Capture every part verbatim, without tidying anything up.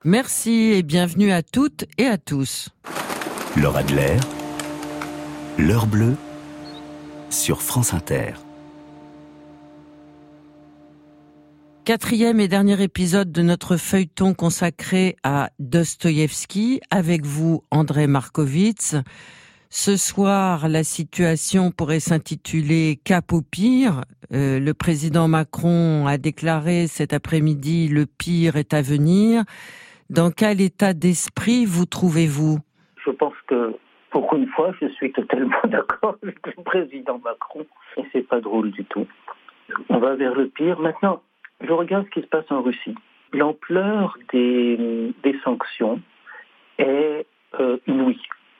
Merci et bienvenue à toutes et à tous. Laure Adler, l'heure bleue sur France Inter. Quatrième et dernier épisode de notre feuilleton consacré à Dostoïevski. Avec vous, André Markovitz. Ce soir, la situation pourrait s'intituler « Cap au pire ». Euh, le président Macron a déclaré cet après-midi « Le pire est à venir ». Dans quel état d'esprit vous trouvez-vous ? Je pense que, pour une fois, je suis totalement d'accord avec le président Macron. Et c'est pas drôle du tout. On va vers le pire. Maintenant, je regarde ce qui se passe en Russie. L'ampleur des, des sanctions est euh, inouïe.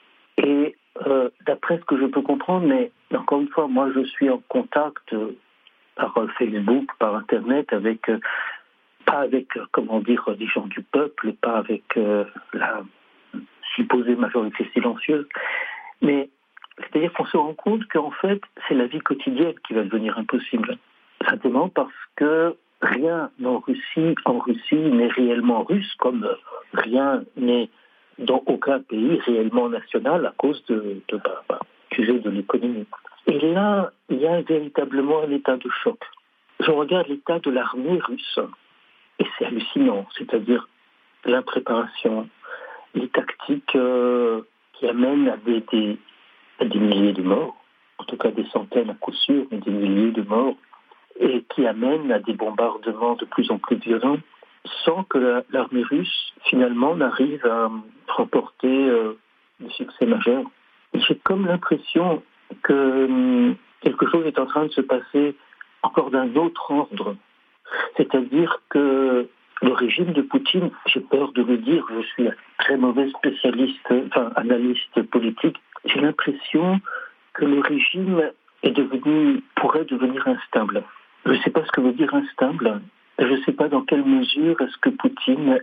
Et euh, d'après ce que je peux comprendre, mais encore une fois, moi je suis en contact euh, par euh, Facebook, par Internet, avec... Euh, pas avec, comment dire, les gens du peuple, pas avec euh, la supposée majorité silencieuse, mais c'est-à-dire qu'on se rend compte qu'en fait, c'est la vie quotidienne qui va devenir impossible. Simplement parce que rien en Russie, en Russie n'est réellement russe, comme rien n'est dans aucun pays réellement national à cause de, de, bah, bah, du jeu de l'économie. Et là, il y a véritablement un état de choc. Je regarde l'état de l'armée russe. Et c'est hallucinant, c'est-à-dire l'impréparation, les tactiques euh, qui amènent à des, des, à des milliers de morts, en tout cas des centaines à coup sûr, mais des milliers de morts, et qui amènent à des bombardements de plus en plus violents, sans que la, l'armée russe, finalement, n'arrive à remporter euh, des succès majeurs. Et j'ai comme l'impression que hum, quelque chose est en train de se passer encore d'un autre ordre. C'est-à-dire que le régime de Poutine, j'ai peur de le dire, je suis un très mauvais spécialiste, enfin analyste politique, j'ai l'impression que le régime est devenu, pourrait devenir instable. Je ne sais pas ce que veut dire instable, je ne sais pas dans quelle mesure est-ce que Poutine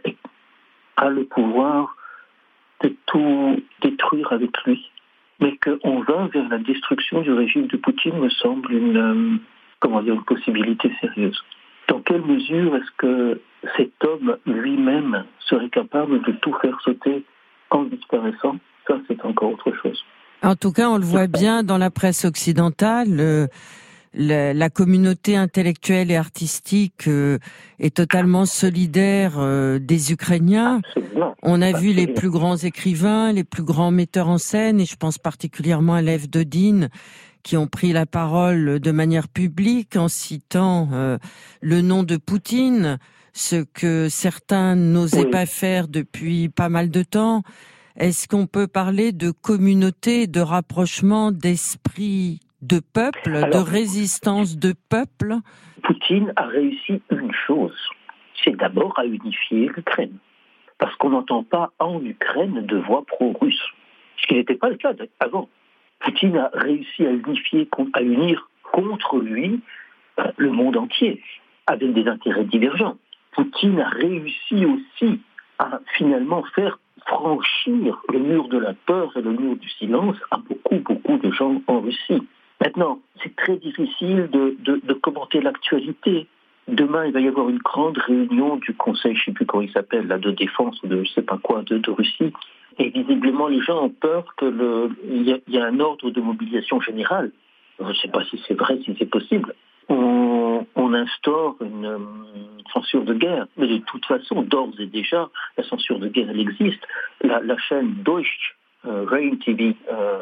a le pouvoir de tout détruire avec lui. Mais qu'on va vers la destruction du régime de Poutine me semble une, comment dire, une possibilité sérieuse. Dans quelle mesure est-ce que cet homme lui-même serait capable de tout faire sauter en disparaissant ? Ça, c'est encore autre chose. En tout cas, on le voit bien dans la presse occidentale, euh, la, la communauté intellectuelle et artistique euh, est totalement solidaire euh, des Ukrainiens. Absolument. On a Absolument. vu les plus grands écrivains, les plus grands metteurs en scène, et je pense particulièrement à Lev Dodin, qui ont pris la parole de manière publique en citant euh, le nom de Poutine, ce que certains n'osaient Oui. pas faire depuis pas mal de temps. Est-ce qu'on peut parler de communauté, de rapprochement d'esprit de peuple, Alors, de résistance de peuple ? Poutine a réussi une chose, c'est d'abord à unifier l'Ukraine. Parce qu'on n'entend pas en Ukraine de voix pro-russe, ce qui n'était pas le cas avant. Poutine a réussi à unifier, à unir contre lui euh, le monde entier, avec des intérêts divergents. Poutine a réussi aussi à finalement faire franchir le mur de la peur et le mur du silence à beaucoup, beaucoup de gens en Russie. Maintenant, c'est très difficile de, de, de commenter l'actualité. Demain, il va y avoir une grande réunion du Conseil, je ne sais plus comment il s'appelle, là, de défense ou de je ne sais pas quoi, de, de Russie. Et visiblement, les gens ont peur qu'il y, y a un ordre de mobilisation générale. Je ne sais pas si c'est vrai, si c'est possible. On, on instaure une, une censure de guerre. Mais de toute façon, d'ores et déjà, la censure de guerre, elle existe. La, la chaîne Deutsche, euh, Rain T V euh,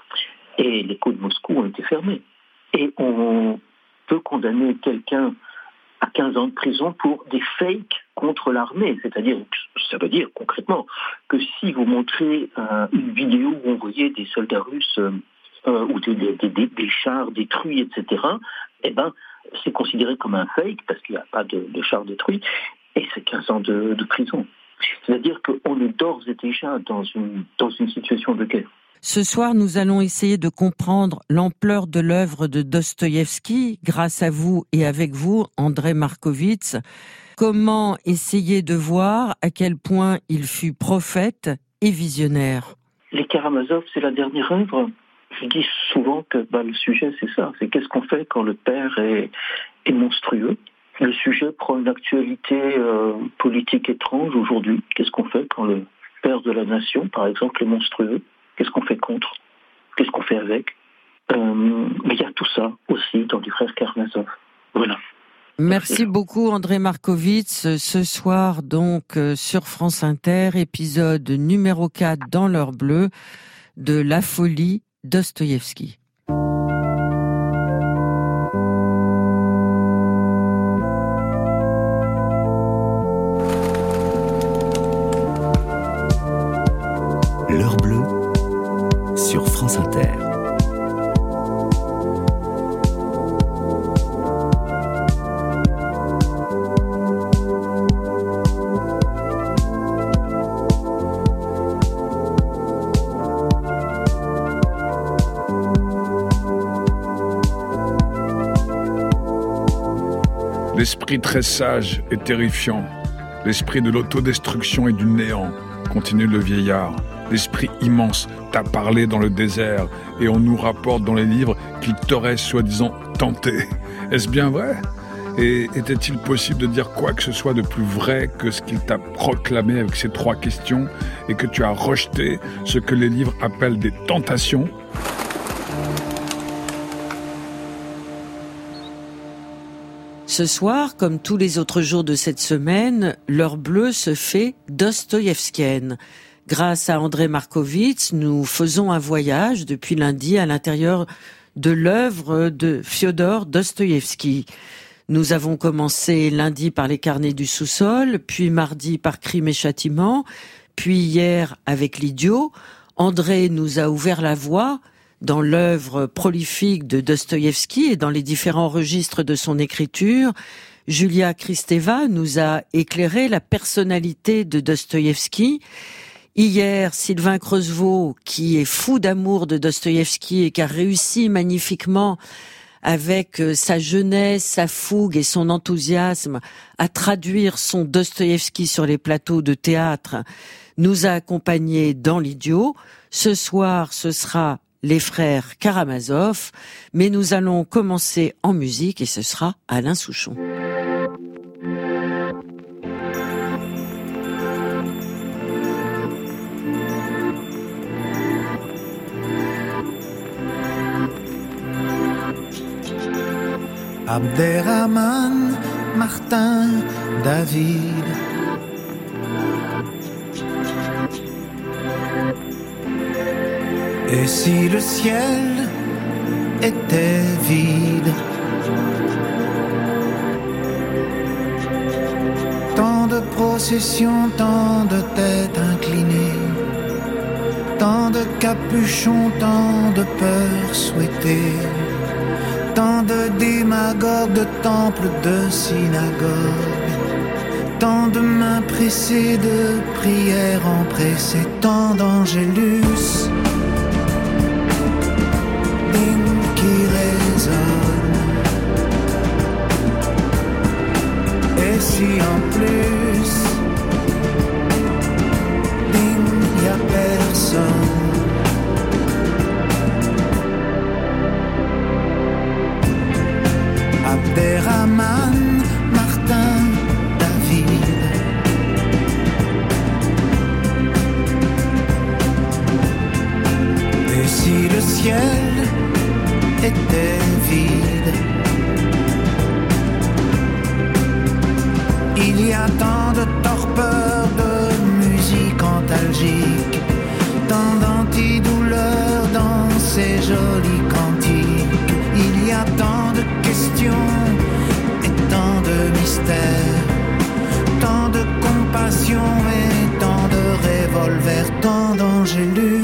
et l'écho de Moscou ont été fermés. Et on peut condamner quelqu'un à quinze ans de prison pour des fakes contre l'armée. C'est-à-dire, ça veut dire concrètement que si vous montrez euh, une vidéo où on voyait des soldats russes euh, euh, ou des, des, des, des chars détruits, et cetera, eh ben, c'est considéré comme un fake parce qu'il n'y a pas de, de chars détruits et c'est quinze ans de, de prison. C'est-à-dire qu'on est d'ores et déjà dans une, dans une situation de guerre. Ce soir, nous allons essayer de comprendre l'ampleur de l'œuvre de Dostoïevski grâce à vous et avec vous, André Markovitz. Comment essayer de voir à quel point il fut prophète et visionnaire ? Les Karamazov, c'est la dernière œuvre. Je dis souvent que bah, le sujet, c'est ça. C'est qu'est-ce qu'on fait quand le père est, est monstrueux. le sujet prend une actualité euh, politique étrange aujourd'hui. Qu'est-ce qu'on fait quand le père de la nation, par exemple, est monstrueux? Qu'est-ce qu'on fait contre? Qu'est-ce qu'on fait avec? euh, Il y a tout ça aussi dans les frères Karamazov. Voilà. Merci beaucoup André Markovits. Ce soir donc sur France Inter, épisode numéro quatre dans l'heure bleue de La folie Dostoïevski. L'heure bleue sur France Inter. L'esprit très sage et terrifiant, l'esprit de l'autodestruction et du néant, continue le vieillard. L'esprit immense t'a parlé dans le désert et on nous rapporte dans les livres qu'il t'aurait soi-disant tenté. Est-ce bien vrai? Et était-il possible de dire quoi que ce soit de plus vrai que ce qu'il t'a proclamé avec ces trois questions et que tu as rejeté ce que les livres appellent des tentations? Ce soir, comme tous les autres jours de cette semaine, l'heure bleue se fait dostoïevskienne. Grâce à André Markovits, nous faisons un voyage depuis lundi à l'intérieur de l'œuvre de Fiodor Dostoïevski. Nous avons commencé lundi par les carnets du sous-sol, puis mardi par Crime et Châtiment, puis hier avec l'Idiot. André nous a ouvert la voie dans l'œuvre prolifique de Dostoïevski et dans les différents registres de son écriture. Julia Kristeva nous a éclairé la personnalité de Dostoïevski. Hier, Sylvain Creusevaux, qui est fou d'amour de Dostoïevski et qui a réussi magnifiquement avec sa jeunesse, sa fougue et son enthousiasme à traduire son Dostoïevski sur les plateaux de théâtre, nous a accompagnés dans l'Idiot. Ce soir, ce sera les frères Karamazov, mais nous allons commencer en musique et ce sera Alain Souchon. Abderrahman, Martin, David. Et si le ciel était vide? Tant de processions, tant de têtes inclinées, tant de capuchons, tant de peurs souhaitées, tant de démagogues, de temples, de synagogues, tant de mains pressées, de prières empressées, tant d'angélus qui résonne. Et si en plus il n'y a personne? Abderrahman, Martin, David. Et si le ciel était vide? Il y a tant de torpeur, de musique antalgique, tant d'antidouleurs dans ces jolis cantiques. Il y a tant de questions et tant de mystères, tant de compassion et tant de revolvers, tant d'angélus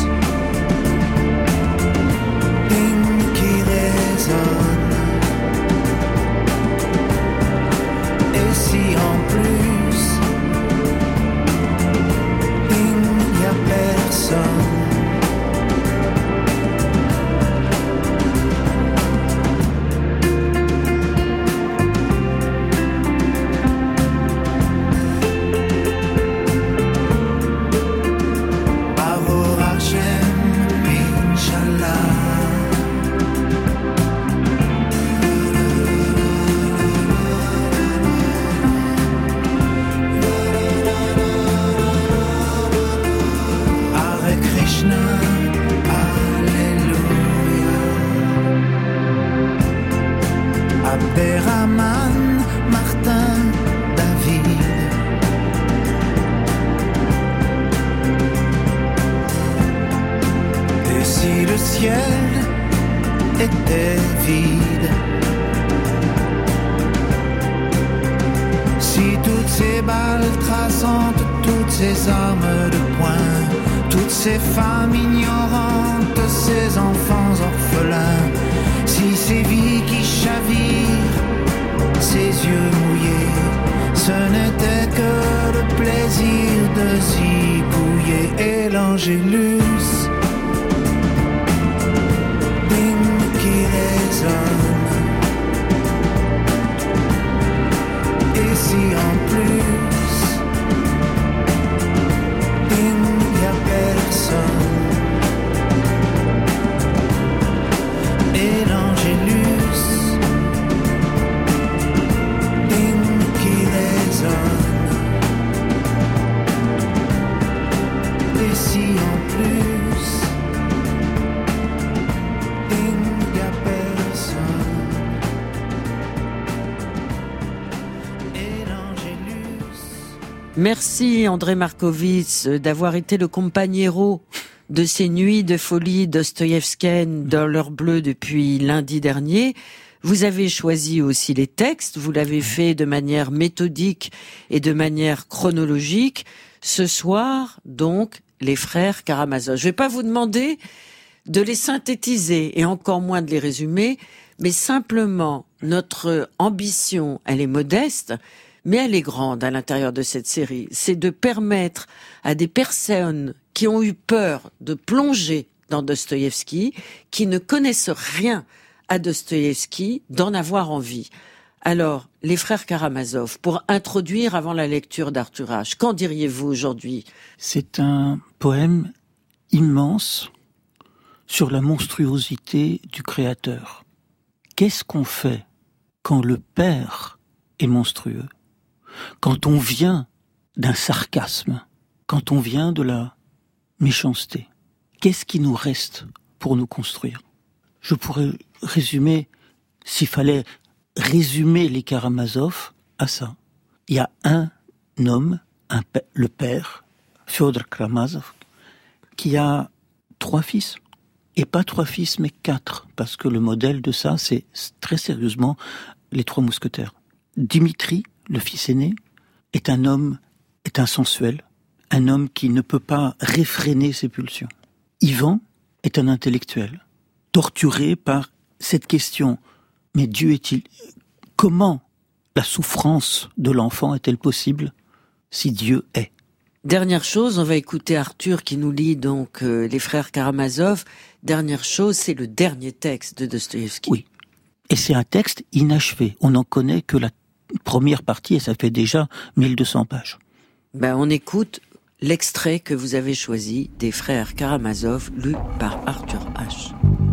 et si en plus il n'y a personne? ciel était vide. Si toutes ces balles traçantes, toutes ces armes de poing, toutes ces femmes ignorantes, ces enfants orphelins, si ces vies qui chavirent, ces yeux mouillés, ce n'était que le plaisir de zigouiller. Et l'angélus, ding qui résonne. Et si en plus, ding, y a personne. Et l'angélus, ding qui résonne. Et si en plus, ding, y a personne. Et l'angélus. Merci André Markovits d'avoir été le compagnero de ces nuits de folie dostoïevskiennes dans l'heure bleue depuis lundi dernier. Vous avez choisi aussi les textes, vous l'avez fait de manière méthodique et de manière chronologique. Ce soir, donc, les frères Karamazov. Je vais pas vous demander de les synthétiser et encore moins de les résumer, mais simplement notre ambition, elle est modeste, mais elle est grande à l'intérieur de cette série. C'est de permettre à des personnes qui ont eu peur de plonger dans Dostoïevski, qui ne connaissent rien à Dostoïevski, d'en avoir envie. Alors, les frères Karamazov, pour introduire avant la lecture d'Arthur H, qu'en diriez-vous aujourd'hui ? C'est un poème immense sur la monstruosité du Créateur. Qu'est-ce qu'on fait quand le Père est monstrueux ? Quand on vient d'un sarcasme, quand on vient de la méchanceté, qu'est-ce qui nous reste pour nous construire ? Je pourrais résumer, s'il fallait résumer les Karamazov à ça. Il y a un homme, un, le père, Fyodor Karamazov, qui a trois fils. Et pas trois fils, mais quatre, parce que le modèle de ça, c'est très sérieusement les trois mousquetaires. Dimitri, le fils aîné, est un homme, est un sensuel, un homme qui ne peut pas réfréner ses pulsions. Ivan est un intellectuel, torturé par cette question. Mais Dieu est-il... Comment la souffrance de l'enfant est-elle possible si Dieu est ? Dernière chose, on va écouter Arthur qui nous lit donc euh, les frères Karamazov. Dernière chose, c'est le dernier texte de Dostoïevski. Oui, et c'est un texte inachevé. On n'en connaît que la première partie et ça fait déjà mille deux cents pages. Ben, on écoute l'extrait que vous avez choisi des frères Karamazov, lu par Arthur H.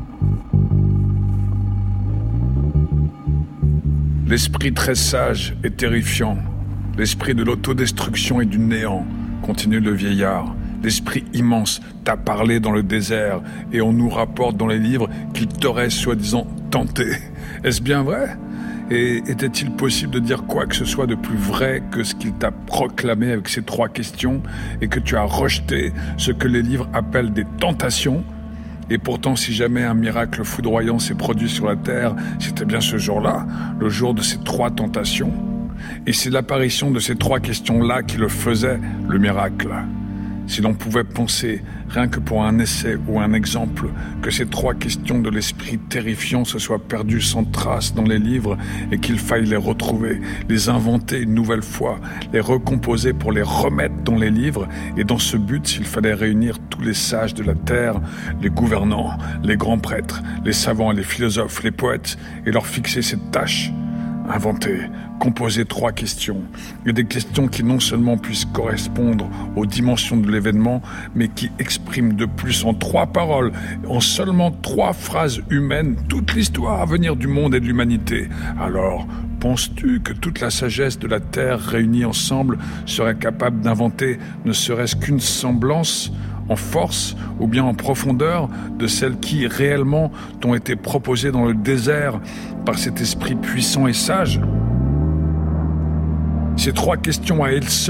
L'esprit très sage et terrifiant, l'esprit de l'autodestruction et du néant, continue le vieillard. L'esprit immense t'a parlé dans le désert et on nous rapporte dans les livres qu'il t'aurait soi-disant tenté. Est-ce bien vrai ? Et était-il possible de dire quoi que ce soit de plus vrai que ce qu'il t'a proclamé avec ces trois questions et que tu as rejeté ce que les livres appellent des tentations ? Et pourtant, si jamais un miracle foudroyant s'est produit sur la terre, c'était bien ce jour-là, le jour de ces trois tentations. Et c'est l'apparition de ces trois questions-là qui le faisait, le miracle. Si l'on pouvait penser, rien que pour un essai ou un exemple, que ces trois questions de l'esprit terrifiant se soient perdues sans trace dans les livres et qu'il faille les retrouver, les inventer une nouvelle fois, les recomposer pour les remettre dans les livres, et dans ce but, s'il fallait réunir tous les sages de la terre, les gouvernants, les grands prêtres, les savants, les philosophes, les poètes, et leur fixer cette tâche, inventer, composer trois questions, et des questions qui non seulement puissent correspondre aux dimensions de l'événement, mais qui expriment de plus en trois paroles, en seulement trois phrases humaines, toute l'histoire à venir du monde et de l'humanité. Alors, penses-tu que toute la sagesse de la Terre réunie ensemble serait capable d'inventer ne serait-ce qu'une semblance en force ou bien en profondeur de celles qui réellement t'ont été proposées dans le désert par cet esprit puissant et sage ? Ces trois questions à elles seules,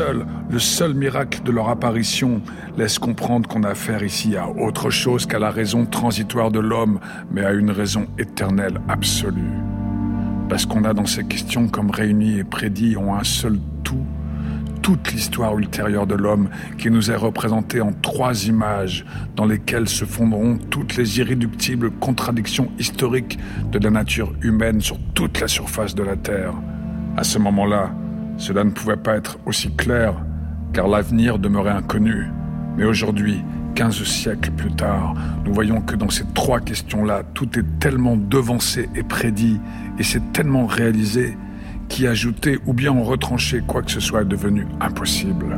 le seul miracle de leur apparition laisse comprendre qu'on a affaire ici à autre chose qu'à la raison transitoire de l'homme, mais à une raison éternelle absolue. Parce qu'on a dans ces questions comme réunies et prédits en un seul tout, toute l'histoire ultérieure de l'homme qui nous est représentée en trois images dans lesquelles se fondront toutes les irréductibles contradictions historiques de la nature humaine sur toute la surface de la Terre. À ce moment-là, cela ne pouvait pas être aussi clair, car l'avenir demeurait inconnu. Mais aujourd'hui, quinze siècles plus tard, nous voyons que dans ces trois questions-là, tout est tellement devancé et prédit, et c'est tellement réalisé, qu'y ajouter ou bien en retrancher quoi que ce soit est devenu impossible.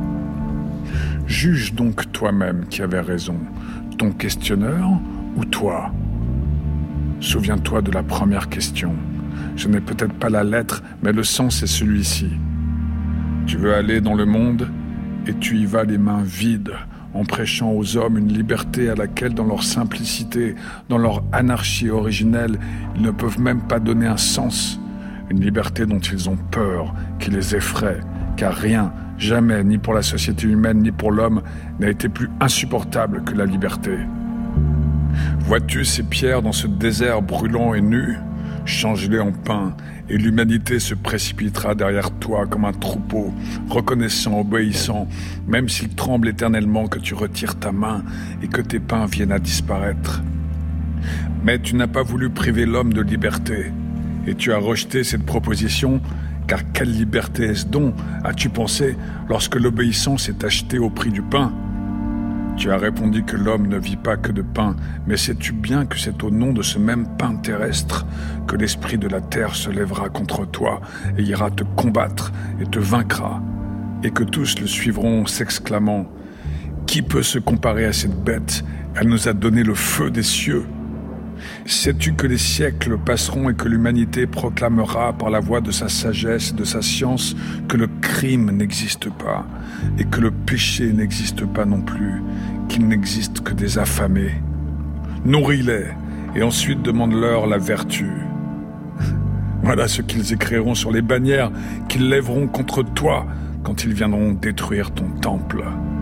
Juge donc toi-même qui avait raison, ton questionneur ou toi. Souviens-toi de la première question. Je n'ai peut-être pas la lettre, mais le sens est celui-ci. Tu veux aller dans le monde et tu y vas les mains vides, en prêchant aux hommes une liberté à laquelle, dans leur simplicité, dans leur anarchie originelle, ils ne peuvent même pas donner un sens. Une liberté dont ils ont peur, qui les effraie, car rien, jamais, ni pour la société humaine, ni pour l'homme, n'a été plus insupportable que la liberté. Vois-tu ces pierres dans ce désert brûlant et nu ? Change-les en pain, et l'humanité se précipitera derrière toi comme un troupeau, reconnaissant, obéissant, même s'il tremble éternellement que tu retires ta main et que tes pains viennent à disparaître. Mais tu n'as pas voulu priver l'homme de liberté, et tu as rejeté cette proposition, car quelle liberté est-ce donc, as-tu pensé, lorsque l'obéissance est achetée au prix du pain ? Tu as répondu que l'homme ne vit pas que de pain, mais sais-tu bien que c'est au nom de ce même pain terrestre que l'esprit de la terre se lèvera contre toi et ira te combattre et te vaincra, et que tous le suivront s'exclamant « Qui peut se comparer à cette bête ? Elle nous a donné le feu des cieux !» Sais-tu que les siècles passeront et que l'humanité proclamera par la voix de sa sagesse et de sa science que le crime n'existe pas et que le péché n'existe pas non plus, qu'il n'existe que des affamés. Nourris-les et ensuite demande-leur la vertu. Voilà ce qu'ils écriront sur les bannières qu'ils lèveront contre toi quand ils viendront détruire ton temple.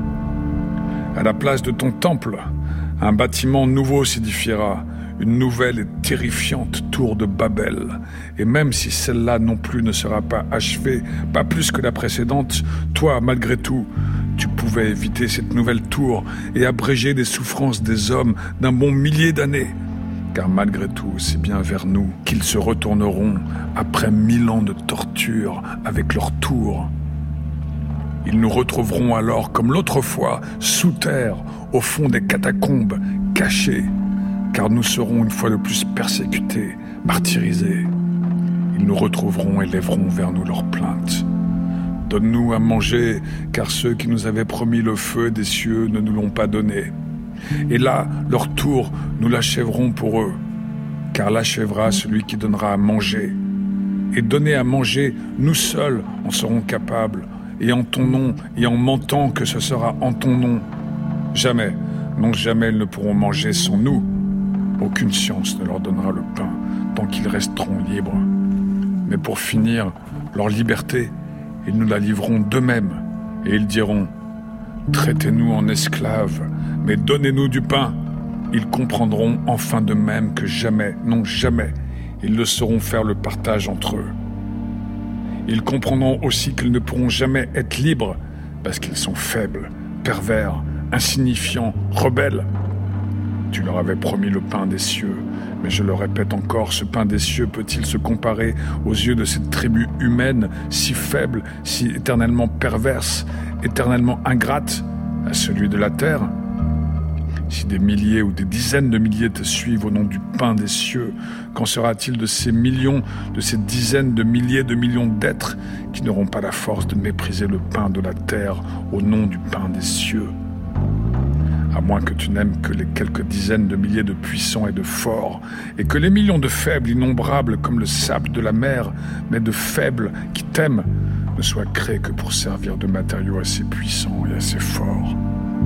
À la place de ton temple, un bâtiment nouveau s'édifiera, une nouvelle et terrifiante tour de Babel. Et même si celle-là non plus ne sera pas achevée, pas plus que la précédente, toi, malgré tout, tu pouvais éviter cette nouvelle tour et abréger les souffrances des hommes d'un bon millier d'années. Car malgré tout, c'est bien vers nous qu'ils se retourneront après mille ans de torture avec leur tour. Ils nous retrouveront alors comme l'autre fois, sous terre, au fond des catacombes, cachés, car nous serons une fois de plus persécutés, martyrisés. Ils nous retrouveront et lèveront vers nous leurs plaintes. Donne-nous à manger, car ceux qui nous avaient promis le feu des cieux ne nous l'ont pas donné. Et là, leur tour, nous l'achèverons pour eux, car l'achèvera celui qui donnera à manger. Et donner à manger, nous seuls en serons capables, et en ton nom, et en mentant que ce sera en ton nom. Jamais, non jamais ils ne pourront manger sans nous. Aucune science ne leur donnera le pain tant qu'ils resteront libres. Mais pour finir, leur liberté, ils nous la livreront d'eux-mêmes. Et ils diront « Traitez-nous en esclaves, mais donnez-nous du pain !» Ils comprendront enfin de même que jamais, non jamais, ils ne sauront faire le partage entre eux. Ils comprendront aussi qu'ils ne pourront jamais être libres parce qu'ils sont faibles, pervers, insignifiants, rebelles. Tu leur avais promis le pain des cieux, mais je le répète encore, ce pain des cieux peut-il se comparer aux yeux de cette tribu humaine, si faible, si éternellement perverse, éternellement ingrate, à celui de la terre ? Si des milliers ou des dizaines de milliers te suivent au nom du pain des cieux, qu'en sera-t-il de ces millions, de ces dizaines de milliers de millions d'êtres qui n'auront pas la force de mépriser le pain de la terre au nom du pain des cieux ? À moins que tu n'aimes que les quelques dizaines de milliers de puissants et de forts, et que les millions de faibles innombrables comme le sable de la mer, mais de faibles qui t'aiment, ne soient créés que pour servir de matériaux assez puissants et assez forts.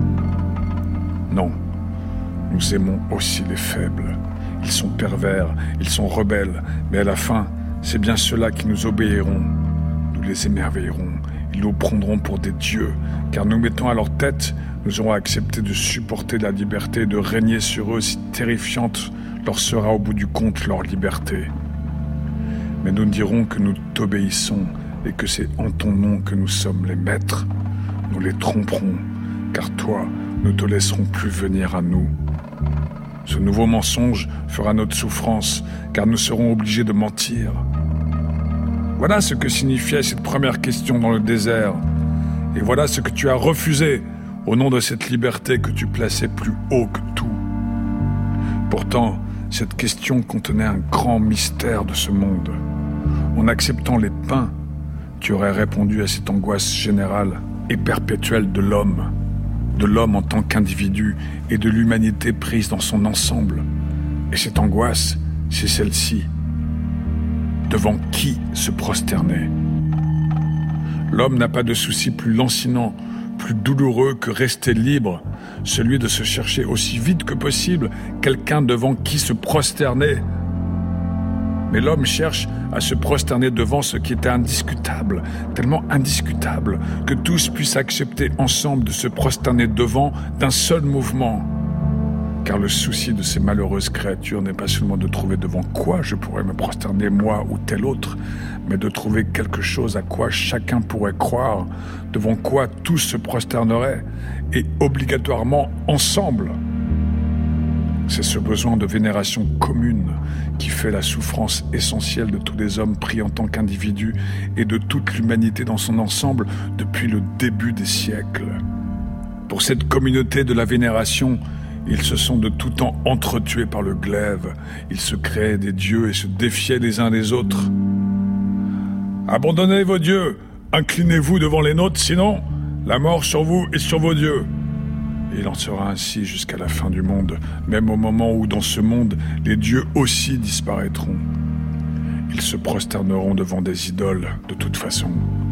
Non, nous aimons aussi les faibles. Ils sont pervers, ils sont rebelles, mais à la fin, c'est bien ceux-là qui nous obéiront. Nous les émerveillerons, Ils nous prendront pour des dieux, car nous mettant à leur tête, nous aurons accepté de supporter la liberté et de régner sur eux si terrifiante leur sera au bout du compte leur liberté. Mais nous dirons que nous t'obéissons et que c'est en ton nom que nous sommes les maîtres. Nous les tromperons, car toi, nous ne te laisserons plus venir à nous. Ce nouveau mensonge fera notre souffrance, car nous serons obligés de mentir. Voilà ce que signifiait cette première question dans le désert. Et voilà ce que tu as refusé au nom de cette liberté que tu plaçais plus haut que tout. Pourtant, cette question contenait un grand mystère de ce monde. En acceptant les pains, tu aurais répondu à cette angoisse générale et perpétuelle de l'homme, de l'homme en tant qu'individu et de l'humanité prise dans son ensemble. Et cette angoisse, c'est celle-ci. Devant qui se prosterner? L'homme n'a pas de souci plus lancinant, plus douloureux que rester libre, celui de se chercher aussi vite que possible quelqu'un devant qui se prosterner. Mais l'homme cherche à se prosterner devant ce qui était indiscutable, tellement indiscutable que tous puissent accepter ensemble de se prosterner devant d'un seul mouvement. Car le souci de ces malheureuses créatures n'est pas seulement de trouver devant quoi je pourrais me prosterner moi ou tel autre, mais de trouver quelque chose à quoi chacun pourrait croire, devant quoi tous se prosterneraient, et obligatoirement ensemble. C'est ce besoin de vénération commune qui fait la souffrance essentielle de tous les hommes pris en tant qu'individus et de toute l'humanité dans son ensemble depuis le début des siècles. Pour cette communauté de la vénération, ils se sont de tout temps entretués par le glaive. Ils se créaient des dieux et se défiaient les uns des autres. Abandonnez vos dieux, inclinez-vous devant les nôtres, sinon la mort sur vous et sur vos dieux. Et il en sera ainsi jusqu'à la fin du monde, même au moment où dans ce monde, les dieux aussi disparaîtront. Ils se prosterneront devant des idoles, de toute façon.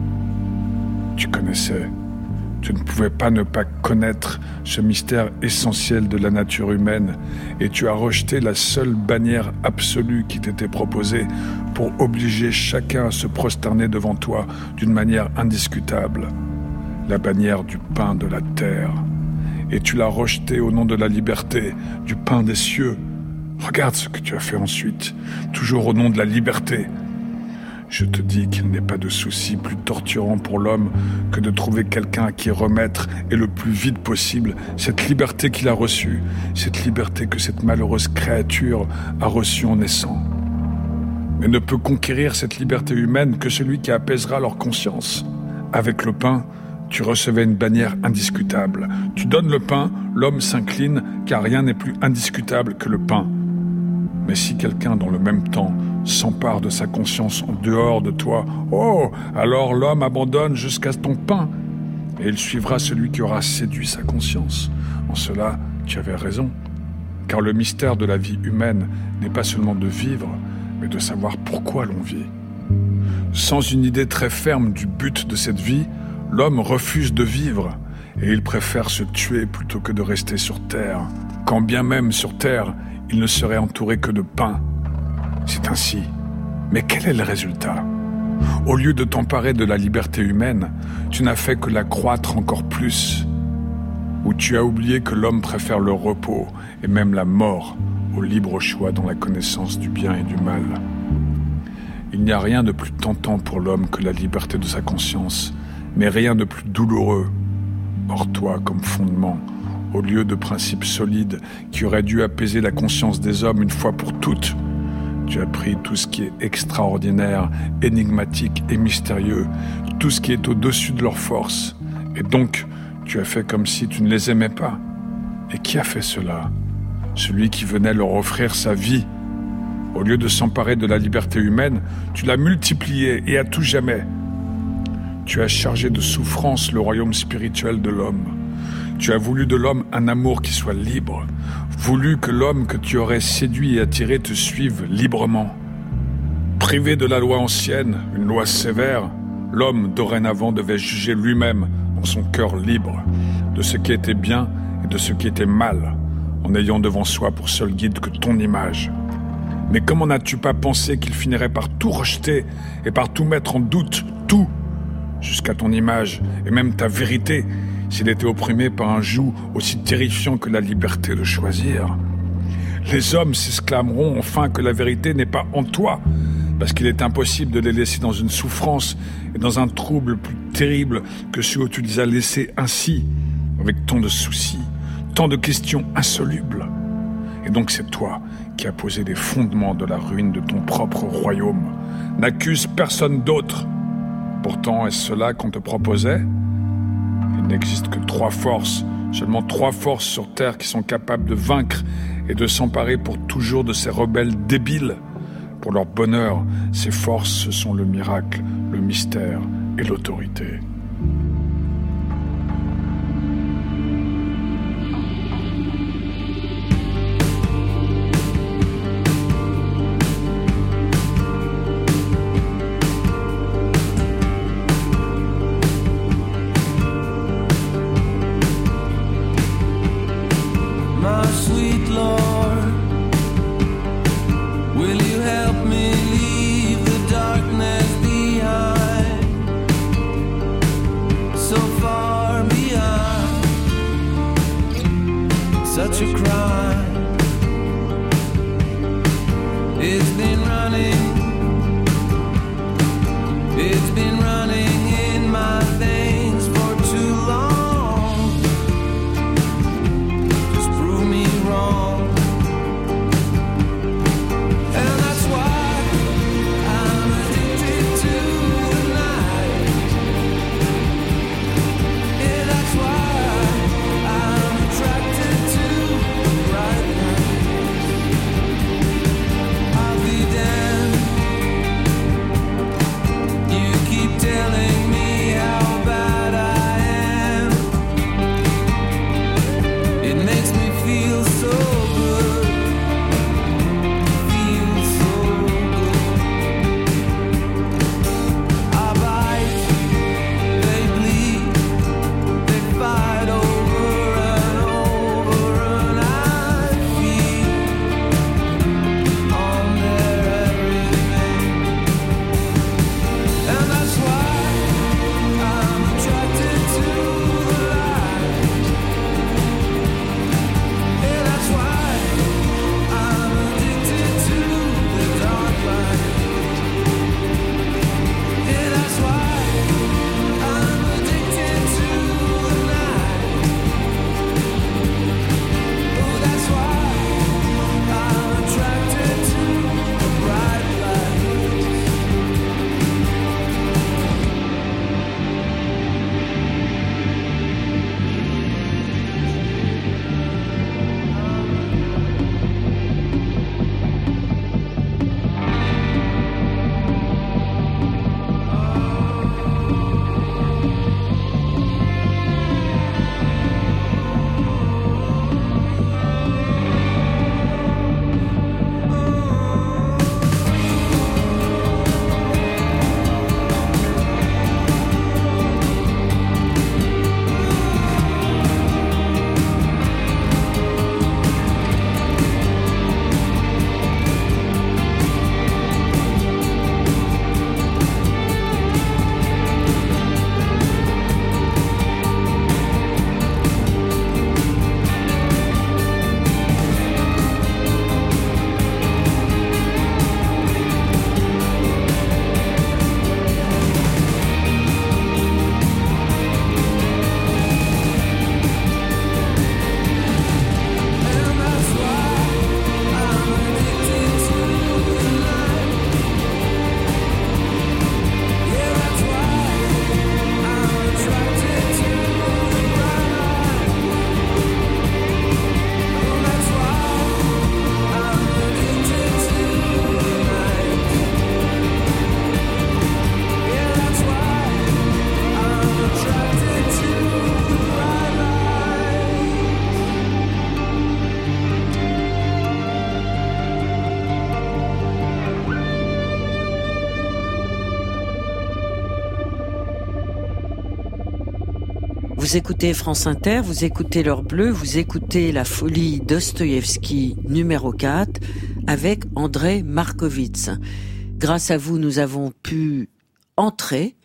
Tu connaissais. Tu ne pouvais pas ne pas connaître ce mystère essentiel de la nature humaine et tu as rejeté la seule bannière absolue qui t'était proposée pour obliger chacun à se prosterner devant toi d'une manière indiscutable, la bannière du pain de la terre. Et tu l'as rejetée au nom de la liberté, du pain des cieux. Regarde ce que tu as fait ensuite, toujours au nom de la liberté. Je te dis qu'il n'est pas de souci plus torturant pour l'homme que de trouver quelqu'un à qui remettre, et le plus vite possible, cette liberté qu'il a reçue, cette liberté que cette malheureuse créature a reçue en naissant. Mais ne peut conquérir cette liberté humaine que celui qui apaisera leur conscience. Avec le pain, tu recevais une bannière indiscutable. Tu donnes le pain, l'homme s'incline, car rien n'est plus indiscutable que le pain. Mais si quelqu'un, dans le même temps, s'empare de sa conscience en dehors de toi, oh, alors l'homme abandonne jusqu'à ton pain, et il suivra celui qui aura séduit sa conscience. En cela, tu avais raison, car le mystère de la vie humaine n'est pas seulement de vivre, mais de savoir pourquoi l'on vit. Sans une idée très ferme du but de cette vie, l'homme refuse de vivre, et il préfère se tuer plutôt que de rester sur terre, quand bien même sur terre, il ne serait entouré que de pain. C'est ainsi. Mais quel est le résultat? Au lieu de t'emparer de la liberté humaine, tu n'as fait que l'accroître encore plus. Ou tu as oublié que l'homme préfère le repos et même la mort au libre choix dans la connaissance du bien et du mal. Il n'y a rien de plus tentant pour l'homme que la liberté de sa conscience, mais rien de plus douloureux. Or toi, comme fondement, au lieu de principes solides qui auraient dû apaiser la conscience des hommes une fois pour toutes, tu as pris tout ce qui est extraordinaire, énigmatique et mystérieux, tout ce qui est au-dessus de leur force, et donc tu as fait comme si tu ne les aimais pas. Et qui a fait cela? Celui qui venait leur offrir sa vie. Au lieu de s'emparer de la liberté humaine, tu l'as multipliée et à tout jamais. Tu as chargé de souffrance le royaume spirituel de l'homme. Tu as voulu de l'homme un amour qui soit libre, voulu que l'homme que tu aurais séduit et attiré te suive librement. Privé de la loi ancienne, une loi sévère, l'homme dorénavant devait juger lui-même, dans son cœur libre, de ce qui était bien et de ce qui était mal, en ayant devant soi pour seul guide que ton image. Mais comment n'as-tu pas pensé qu'il finirait par tout rejeter et par tout mettre en doute, tout, jusqu'à ton image, et même ta vérité, s'il était opprimé par un joug aussi terrifiant que la liberté de choisir. Les hommes s'exclameront enfin que la vérité n'est pas en toi, parce qu'il est impossible de les laisser dans une souffrance et dans un trouble plus terrible que ceux où tu les as laissés ainsi, avec tant de soucis, tant de questions insolubles. Et donc c'est toi qui as posé les fondements de la ruine de ton propre royaume. N'accuse personne d'autre. Pourtant, est-ce cela qu'on te proposait ? Il n'existe que trois forces, seulement trois forces sur Terre qui sont capables de vaincre et de s'emparer pour toujours de ces rebelles débiles. Pour leur bonheur, ces forces, ce sont le miracle, le mystère et l'autorité. Vous écoutez France Inter, vous écoutez L'Heure Bleue, vous écoutez La Folie Dostoïevski numéro quatre avec André Markovits. Grâce à vous, nous avons pu entrer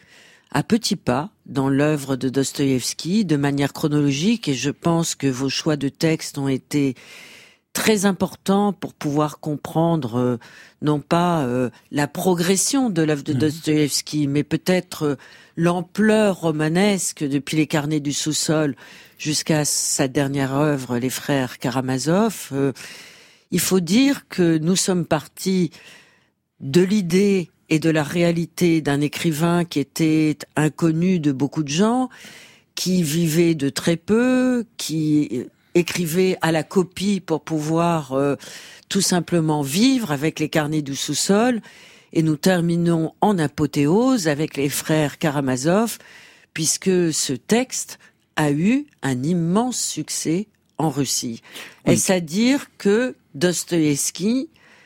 à petits pas dans l'œuvre de Dostoïevski, de manière chronologique, et je pense que vos choix de textes ont été très importants pour pouvoir comprendre euh, non pas euh, la progression de l'œuvre de Dostoïevski, mais peut-être euh, l'ampleur romanesque depuis les Carnets du sous-sol jusqu'à sa dernière œuvre, Les Frères Karamazov. Euh, il faut dire que nous sommes partis de l'idée et de la réalité d'un écrivain qui était inconnu de beaucoup de gens, qui vivait de très peu, qui écrivait à la copie pour pouvoir euh, tout simplement vivre avec les Carnets du sous-sol. Et nous terminons en apothéose avec Les Frères Karamazov, puisque ce texte a eu un immense succès en Russie. Oui. Est-ce à dire que Dostoïevski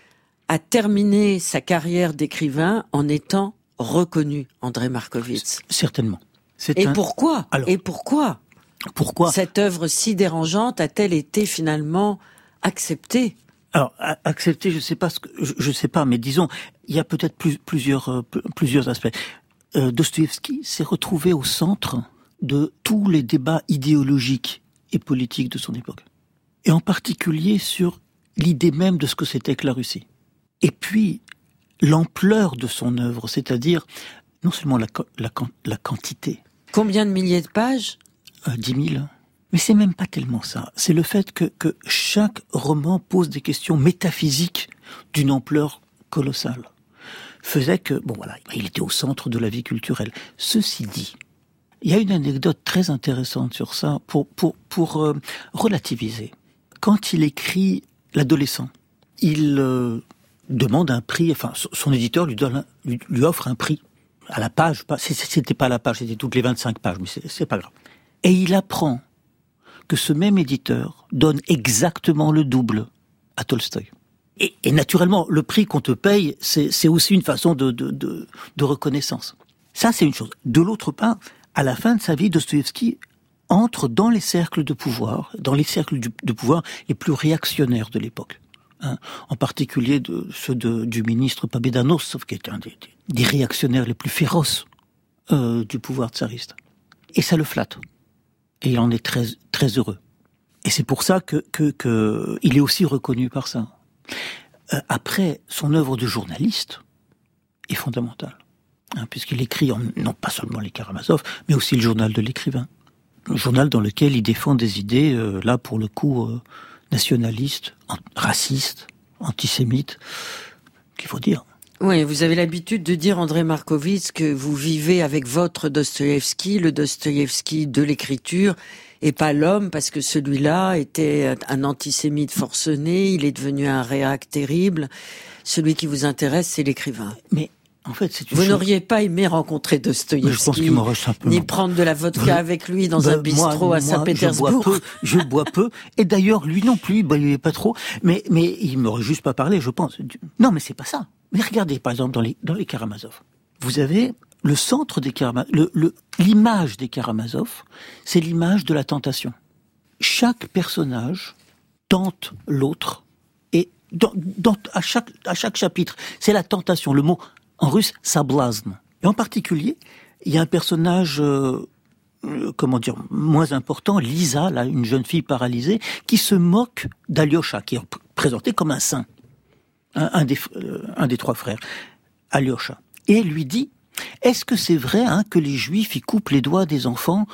a terminé sa carrière d'écrivain en étant reconnu, André Markovits? Certainement. C'est Et un... pourquoi Alors, Et pourquoi Pourquoi cette œuvre si dérangeante a-t-elle été finalement acceptée? Alors, accepter, je sais pas ce que, je, je sais pas, mais disons, il y a peut-être plus, plusieurs, euh, plusieurs aspects. Euh, Dostoïevski s'est retrouvé au centre de tous les débats idéologiques et politiques de son époque. Et en particulier sur l'idée même de ce que c'était que la Russie. Et puis, l'ampleur de son œuvre, c'est-à-dire, non seulement la, la, la quantité. Combien de milliers de pages? euh, dix mille. Mais c'est même pas tellement ça. C'est le fait que, que chaque roman pose des questions métaphysiques d'une ampleur colossale. Faisait que, bon voilà, il était au centre de la vie culturelle. Ceci dit, il y a une anecdote très intéressante sur ça pour, pour, pour euh, relativiser. Quand il écrit L'adolescent, il euh, demande un prix, enfin son éditeur lui, donne, lui, lui offre un prix à la page. Pas, c'était pas la page, c'était toutes les vingt-cinq pages, mais c'est, c'est pas grave. Et il apprend que ce même éditeur donne exactement le double à Tolstoï. Et, et naturellement, le prix qu'on te paye, c'est, c'est aussi une façon de, de, de, de reconnaissance. Ça, c'est une chose. De l'autre part, à la fin de sa vie, Dostoïevski entre dans les cercles de pouvoir, dans les cercles du, de pouvoir les plus réactionnaires de l'époque. Hein, en particulier de, ceux de, du ministre Pobedonostov, qui est un des, des, des réactionnaires les plus féroces euh, du pouvoir tsariste. Et ça le flatte. Et il en est très, très heureux. Et c'est pour ça que, que, que il est aussi reconnu par ça. Euh, après, son œuvre de journaliste est fondamentale. Hein, puisqu'il écrit, en, non pas seulement les Karamazov, mais aussi le journal de l'écrivain. Un journal dans lequel il défend des idées, euh, là pour le coup, euh, nationalistes, an- racistes, antisémites, qu'il faut dire. Oui, vous avez l'habitude de dire, André Markovits, que vous vivez avec votre Dostoïevski, le Dostoïevski de l'écriture, et pas l'homme, parce que celui-là était un antisémite forcené, il est devenu un réac terrible. Celui qui vous intéresse, c'est l'écrivain. Mais en fait, c'est une Vous chose... n'auriez pas aimé rencontrer Dostoïevski, je pense qu'il m'en reste simplement. ni prendre de la vodka bah, avec lui dans bah, un bistrot moi, à Saint-Pétersbourg. Je bois peu, je bois peu. Et d'ailleurs, lui non plus, bah, il est pas trop. Mais, mais il m'aurait juste pas parlé, je pense. Non, mais c'est pas ça. Mais regardez, par exemple, dans les, dans les Karamazov. Vous avez le centre des Karamazov, le, le, l'image des Karamazov, c'est l'image de la tentation. Chaque personnage tente l'autre, et dans, dans, à chaque, à chaque chapitre, c'est la tentation. Le mot, en russe, sablazn. Et en particulier, il y a un personnage, euh, euh, comment dire, moins important, Lisa, là, une jeune fille paralysée, qui se moque d'Alyosha, qui est présenté comme un saint, un, un, des, euh, un des trois frères, Alyosha. Et elle lui dit, est-ce que c'est vrai hein, que les Juifs, ils coupent les doigts des enfants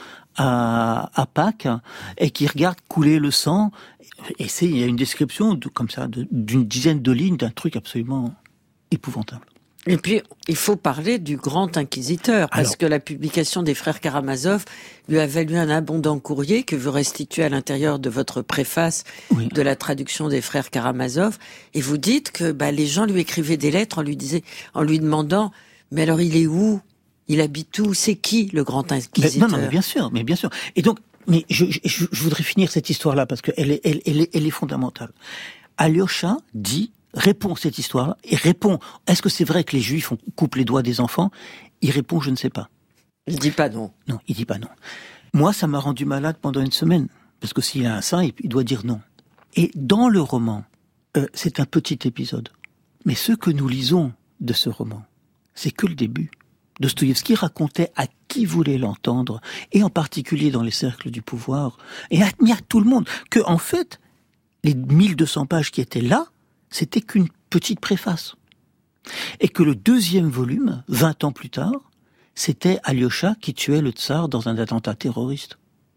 à, à Pâques et qu'ils regardent couler le sang? Et c'est, il y a une description de, comme ça, de, d'une dizaine de lignes d'un truc absolument épouvantable. Et puis, il faut parler du grand inquisiteur, parce Alors, que la publication des frères Karamazov lui a valu un abondant courrier que vous restituez à l'intérieur de votre préface oui. de la traduction des frères Karamazov, et vous dites que bah, les gens lui écrivaient des lettres en lui disait, en lui demandant, mais alors il est où? Il habite où? C'est qui le grand inquisiteur? mais, Non, non, mais bien sûr, mais bien sûr. Et donc, mais je, je, je voudrais finir cette histoire-là parce qu'elle est, elle, elle est, elle est fondamentale. Alyosha dit. Répond cette histoire-là, et répond, est-ce que c'est vrai que les Juifs coupent les doigts des enfants? Il répond, je ne sais pas. Il dit pas non. Non, il dit pas non. Moi, ça m'a rendu malade pendant une semaine, parce que s'il a un saint, il doit dire non. Et dans le roman, euh, c'est un petit épisode. Mais ce que nous lisons de ce roman, c'est que le début Dostoïevski racontait à qui voulait l'entendre, et en particulier dans les cercles du pouvoir, et admis à tout le monde, que en fait, les mille deux cents pages qui étaient là, c'était qu'une petite préface. Et que le deuxième volume, vingt ans plus tard, c'était Alyosha qui tuait le tsar dans un attentat terroriste.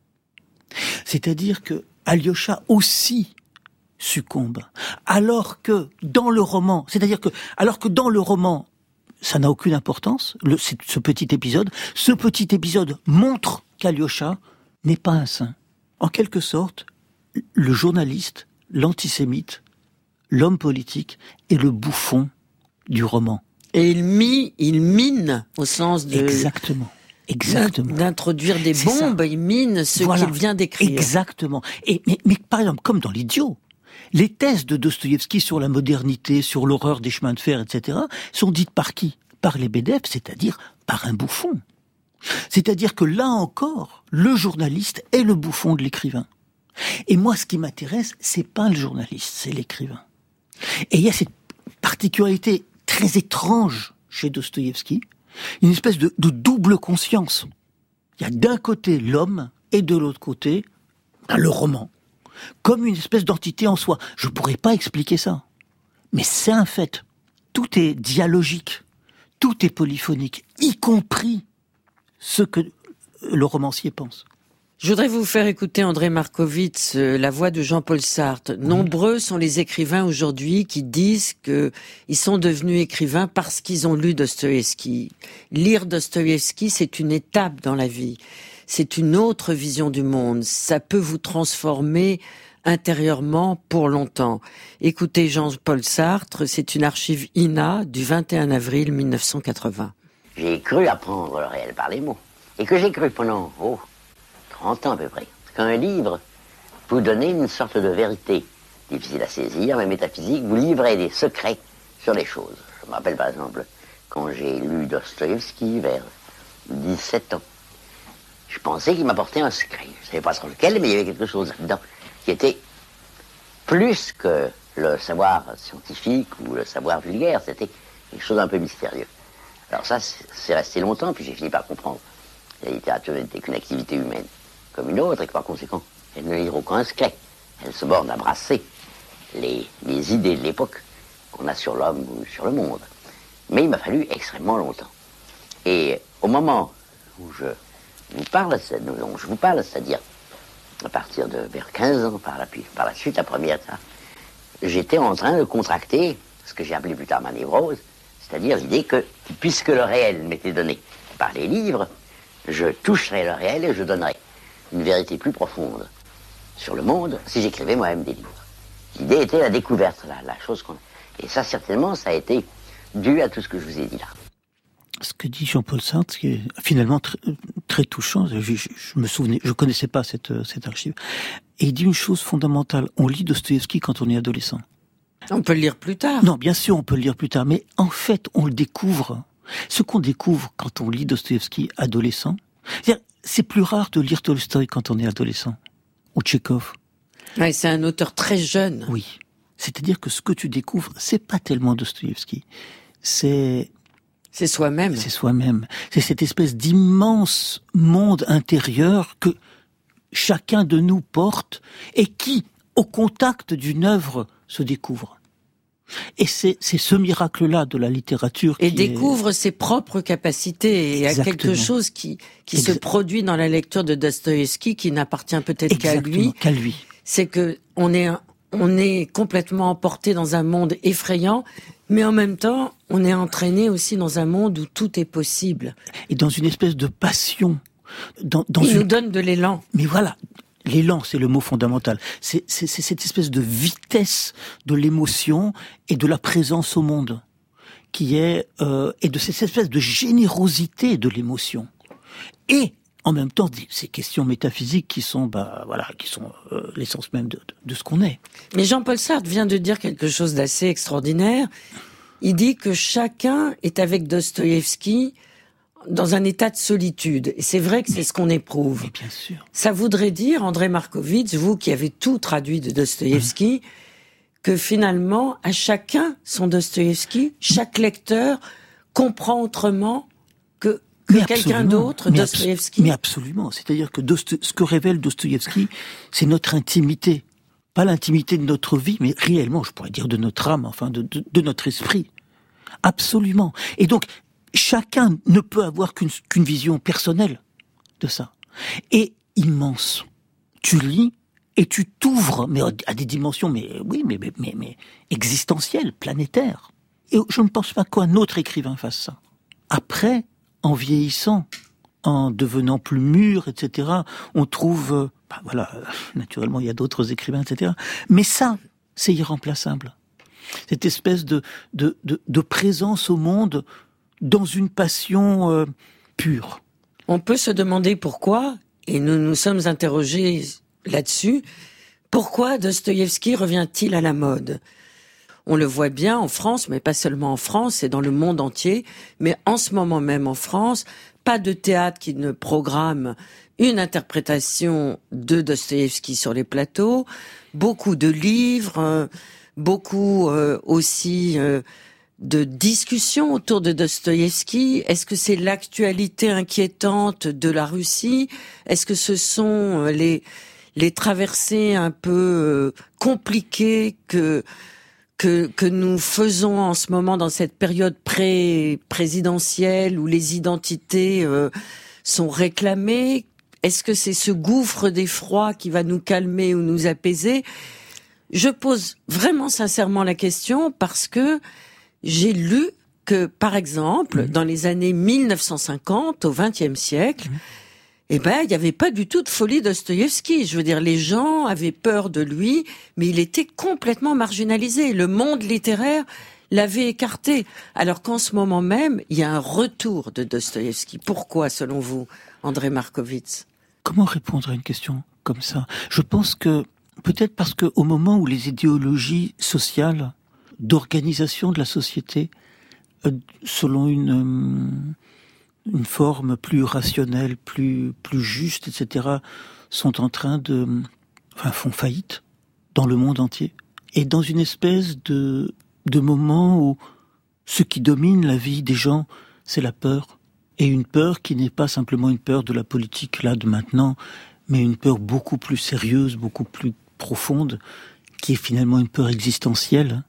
C'est-à-dire que Alyosha aussi succombe, alors que dans le roman, c'est-à-dire que, alors que dans le roman, ça n'a aucune importance, le, ce petit épisode, ce petit épisode montre qu'Alyosha n'est pas un saint. En quelque sorte, le journaliste, l'antisémite, l'homme politique est le bouffon du roman. Et il mine, il mine au sens de... Exactement. Exactement. D'introduire des C'est bombes, ça. Il mine ce voilà. qu'il vient d'écrire. Exactement. Et, mais, mais par exemple, comme dans l'Idiot, les thèses de Dostoïevski sur la modernité, sur l'horreur des chemins de fer, et cetera, sont dites par qui? Par les B D F, c'est-à-dire par un bouffon. C'est-à-dire que là encore, le journaliste est le bouffon de l'écrivain. Et moi, ce qui m'intéresse, c'est pas le journaliste, c'est l'écrivain. Et il y a cette particularité très étrange chez Dostoïevski, une espèce de, de double conscience. Il y a d'un côté l'homme et de l'autre côté ben, le roman, comme une espèce d'entité en soi. Je pourrais pas expliquer ça, mais c'est un fait. Tout est dialogique, tout est polyphonique, y compris ce que le romancier pense. Je voudrais vous faire écouter André Markovits, euh, la voix de Jean-Paul Sartre. Mmh. Nombreux sont les écrivains aujourd'hui qui disent que ils sont devenus écrivains parce qu'ils ont lu Dostoïevski. Lire Dostoïevski, c'est une étape dans la vie. C'est une autre vision du monde. Ça peut vous transformer intérieurement pour longtemps. Écoutez Jean-Paul Sartre, c'est une archive I N A du vingt et un avril mille neuf cent quatre-vingts. J'ai cru apprendre le réel par les mots. Et que j'ai cru pendant, oh, trente ans à peu près, qu'un livre vous donnait une sorte de vérité difficile à saisir, mais métaphysique, vous livrait des secrets sur les choses. Je me rappelle par exemple, quand j'ai lu Dostoïevski vers dix-sept ans, je pensais qu'il m'apportait un secret. Je ne savais pas sur lequel, mais il y avait quelque chose là-dedans qui était plus que le savoir scientifique ou le savoir vulgaire, c'était quelque chose d'un peu mystérieux. Alors ça, c'est resté longtemps, puis j'ai fini par comprendre. La littérature n'était qu'une activité humaine comme une autre, et que par conséquent, elle ne livre aucun secret. Elle se borne à brasser les, les idées de l'époque qu'on a sur l'homme ou sur le monde. Mais il m'a fallu extrêmement longtemps. Et au moment où je vous parle, dont je vous parle, c'est-à-dire à partir de vers quinze ans, par la, par la suite, la première, ça, j'étais en train de contracter ce que j'ai appelé plus tard ma névrose, c'est-à-dire l'idée que, puisque le réel m'était donné par les livres, je toucherais le réel et je donnerais une vérité plus profonde sur le monde si j'écrivais moi-même des livres. L'idée était la découverte, la, la chose qu'on... Et ça, certainement, ça a été dû à tout ce que je vous ai dit là. Ce que dit Jean-Paul Sartre, qui est finalement très, très touchant, je, je, je me souvenais, je connaissais pas cette, cette archive, et il dit une chose fondamentale, on lit Dostoïevski quand on est adolescent. On peut le lire plus tard. Non, bien sûr, on peut le lire plus tard, mais en fait, on le découvre. Ce qu'on découvre quand on lit Dostoïevski adolescent, c'est-à-dire, c'est plus rare de lire Tolstoï quand on est adolescent, ou Tchekhov. Ouais, c'est un auteur très jeune. Oui. C'est-à-dire que ce que tu découvres, c'est pas tellement Dostoïevski. C'est... C'est soi-même. C'est soi-même. C'est cette espèce d'immense monde intérieur que chacun de nous porte et qui, au contact d'une œuvre, se découvre. Et c'est, c'est ce miracle-là de la littérature et qui découvre est... ses propres capacités. Et il y a quelque chose qui, qui Exa... se produit dans la lecture de Dostoïevski qui n'appartient peut-être qu'à lui. qu'à lui. C'est que on est, on est complètement emporté dans un monde effrayant, mais en même temps, on est entraîné aussi dans un monde où tout est possible. Et dans une espèce de passion. Dans, dans il une... nous donne de l'élan. Mais voilà. L'élan, c'est le mot fondamental. C'est, c'est, c'est cette espèce de vitesse de l'émotion et de la présence au monde, qui est euh, et de cette espèce de générosité de l'émotion. Et en même temps, ces questions métaphysiques qui sont, bah voilà, qui sont euh, l'essence même de, de, de ce qu'on est. Mais Jean-Paul Sartre vient de dire quelque chose d'assez extraordinaire. Il dit que chacun est avec Dostoïevski dans un état de solitude. Et c'est vrai que c'est mais, ce qu'on éprouve. Mais bien sûr. Ça voudrait dire, André Markovits, vous qui avez tout traduit de Dostoïevski, mmh. que finalement, à chacun son Dostoïevski, chaque lecteur comprend autrement que que mais quelqu'un d'autre, Dostoïevski. Mais absolument. C'est-à-dire que Dosto- ce que révèle Dostoïevski, c'est notre intimité. Pas l'intimité de notre vie, mais réellement, je pourrais dire de notre âme, enfin, de, de, de notre esprit. Absolument. Et donc, chacun ne peut avoir qu'une, qu'une vision personnelle de ça. Et immense. Tu lis et tu t'ouvres, mais à des dimensions, mais oui, mais, mais, mais, mais existentielles, planétaires. Et je ne pense pas qu'un autre écrivain fasse ça. Après, en vieillissant, en devenant plus mûr, et cetera, on trouve, euh, bah voilà, naturellement, il y a d'autres écrivains, et cetera. Mais ça, c'est irremplaçable. Cette espèce de, de, de, de présence au monde dans une passion euh, pure. On peut se demander pourquoi, et nous nous sommes interrogés là-dessus, pourquoi Dostoïevski revient-il à la mode ? On le voit bien en France, mais pas seulement en France, et dans le monde entier. Mais en ce moment même en France, pas de théâtre qui ne programme une interprétation de Dostoïevski sur les plateaux, beaucoup de livres, euh, beaucoup euh, aussi euh, de discussions autour de Dostoïevski. Est-ce que c'est l'actualité inquiétante de la Russie ? Est-ce que ce sont les, les traversées un peu euh, compliquées que... Que, que nous faisons en ce moment dans cette période pré-présidentielle où les identités euh, sont réclamées? Est-ce que c'est ce gouffre d'effroi qui va nous calmer ou nous apaiser? Je pose vraiment sincèrement la question parce que j'ai lu que, par exemple, mmh. dans les années mille neuf cent cinquante, au vingtième siècle, mmh. eh ben, il n'y avait pas du tout de folie Dostoïevski. Je veux dire, les gens avaient peur de lui, mais il était complètement marginalisé. Le monde littéraire l'avait écarté. Alors qu'en ce moment même, il y a un retour de Dostoïevski. Pourquoi, selon vous, André Markovits ? Comment répondre à une question comme ça ? Je pense que, peut-être parce qu'au moment où les idéologies sociales d'organisation de la société, euh, selon une... Euh, une forme plus rationnelle, plus plus juste, et cetera, sont en train de, enfin, font faillite dans le monde entier. Et dans une espèce de de moment où ce qui domine la vie des gens, c'est la peur. Et une peur qui n'est pas simplement une peur de la politique là de maintenant, mais une peur beaucoup plus sérieuse, beaucoup plus profonde, qui est finalement une peur existentielle.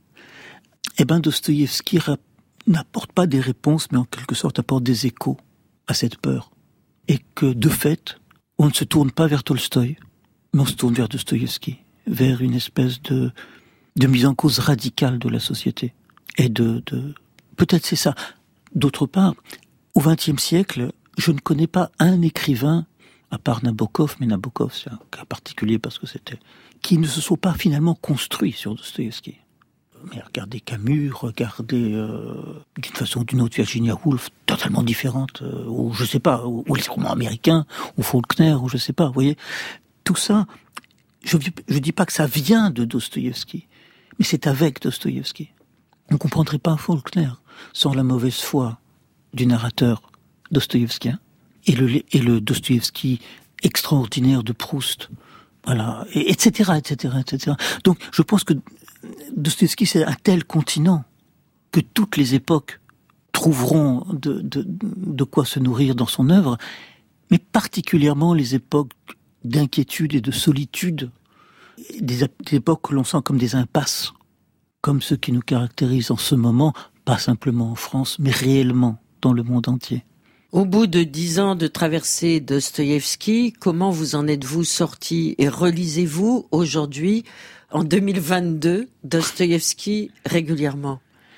Eh ben, Dostoïevski n'apporte pas des réponses, mais en quelque sorte apporte des échos à cette peur. Et que, de fait, on ne se tourne pas vers Tolstoï, mais on se tourne vers Dostoïevski, vers une espèce de, de mise en cause radicale de la société. Et de, de, peut-être c'est ça. D'autre part, au vingtième siècle, je ne connais pas un écrivain, à part Nabokov, mais Nabokov c'est un cas particulier parce que c'était, qui ne se sont pas finalement construits sur Dostoïevski. Mais regardez Camus, regardez euh, d'une façon ou d'une autre Virginia Woolf, totalement différente, euh, ou je sais pas, ou, ou les romans américains, ou Faulkner, ou je sais pas, vous voyez. Tout ça, je je dis pas que ça vient de Dostoïevski, mais c'est avec Dostoïevski. On comprendrait pas Faulkner sans la mauvaise foi du narrateur dostoïevskien et le, et le Dostoïevski extraordinaire de Proust, voilà, et, etc., etc., et cetera. Donc, je pense que Dostoïevski, c'est un tel continent que toutes les époques trouveront de, de, de quoi se nourrir dans son œuvre, mais particulièrement les époques d'inquiétude et de solitude, des, des époques que l'on sent comme des impasses, comme ceux qui nous caractérisent en ce moment, pas simplement en France, mais réellement dans le monde entier. Au bout de dix ans de traversée Dostoïevski, comment vous en êtes-vous sorti et relisez-vous aujourd'hui, en deux mille vingt-deux, Dostoïevski régulièrement?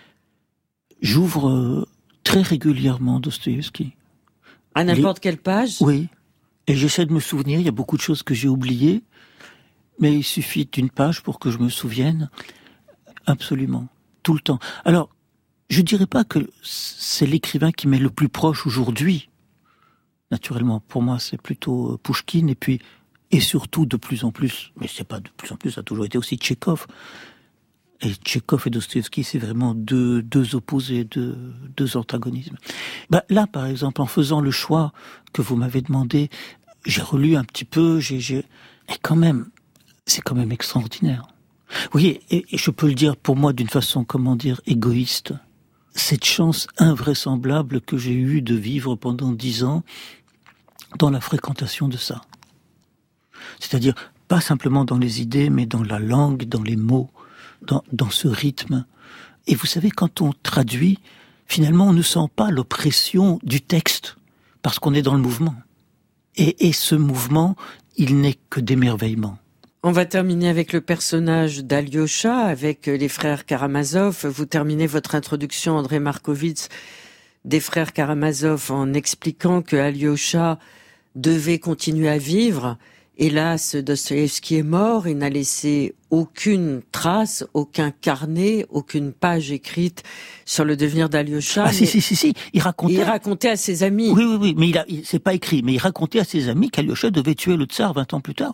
J'ouvre euh, très régulièrement Dostoïevski. À n'importe Les... quelle page? Oui. Et j'essaie de me souvenir, il y a beaucoup de choses que j'ai oubliées, mais il suffit d'une page pour que je me souvienne. Absolument. Tout le temps. Alors, je dirais pas que c'est l'écrivain qui m'est le plus proche aujourd'hui. Naturellement, pour moi, c'est plutôt Pouchkine, et puis, et surtout de plus en plus, mais c'est pas de plus en plus, ça a toujours été aussi Tchekhov. Et Tchekhov et Dostoïevski, c'est vraiment deux, deux opposés, deux, deux antagonismes. Bah, là, par exemple, en faisant le choix que vous m'avez demandé, j'ai relu un petit peu, j'ai, j'ai, et quand même, c'est quand même extraordinaire. Vous voyez, et, et je peux le dire pour moi d'une façon, comment dire, égoïste. cette chance invraisemblable que j'ai eue de vivre pendant dix ans dans la fréquentation de ça. C'est-à-dire, pas simplement dans les idées, mais dans la langue, dans les mots, dans, dans ce rythme. Et vous savez, quand on traduit, finalement, on ne sent pas l'oppression du texte, parce qu'on est dans le mouvement. Et, et ce mouvement, il n'est que d'émerveillement. On va terminer avec le personnage d'Alyosha, avec les frères Karamazov. Vous terminez votre introduction, André Markovits, des frères Karamazov, en expliquant que Alyosha devait continuer à vivre. Hélas, Dostoïevski est mort, il n'a laissé aucune trace, aucun carnet, aucune page écrite sur le devenir d'Alyosha. Ah si, si, si, si, il racontait... Il racontait à ses amis. Oui, oui, oui, mais il a, il, c'est pas écrit, mais il racontait à ses amis qu'Alyosha devait tuer le tsar vingt ans plus tard.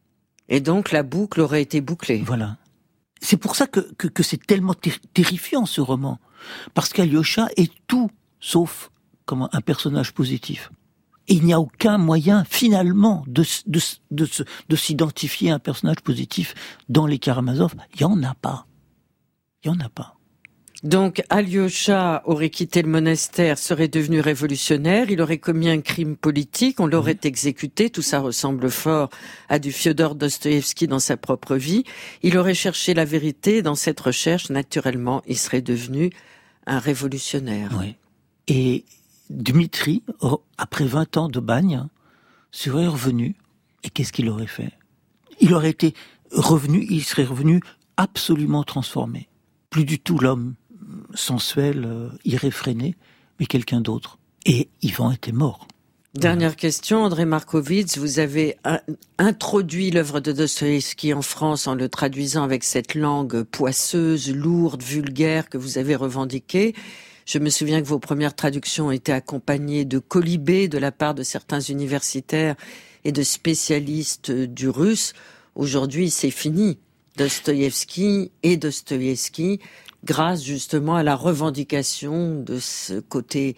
Et donc la boucle aurait été bouclée. Voilà. C'est pour ça que, que, que c'est tellement ter- terrifiant ce roman. Parce qu'Alyosha est tout sauf comme un personnage positif. Et il n'y a aucun moyen, finalement, de, de, de, de, de s'identifier à un personnage positif dans les Karamazov. Il n'y en a pas. Il n'y en a pas. Donc, Alyosha aurait quitté le monastère, serait devenu révolutionnaire, il aurait commis un crime politique, on l'aurait mmh. exécuté, tout ça ressemble fort à du Fiodor Dostoïevski dans sa propre vie. Il aurait cherché la vérité, dans cette recherche, naturellement, il serait devenu un révolutionnaire. Oui. Et Dmitri, après vingt ans de bagne, serait revenu, et qu'est-ce qu'il aurait fait ? Il aurait été revenu, il serait revenu absolument transformé. Plus du tout l'homme sensuel, euh, irréfréné, mais quelqu'un d'autre. Et Ivan était mort. Dernière question, André Markovits, vous avez un, introduit l'œuvre de Dostoïevski en France en le traduisant avec cette langue poisseuse, lourde, vulgaire que vous avez revendiquée. Je me souviens que vos premières traductions étaient accompagnées de colibés de la part de certains universitaires et de spécialistes du russe. Aujourd'hui, c'est fini. Dostoïevski et Dostoïevski, grâce justement à la revendication de ce côté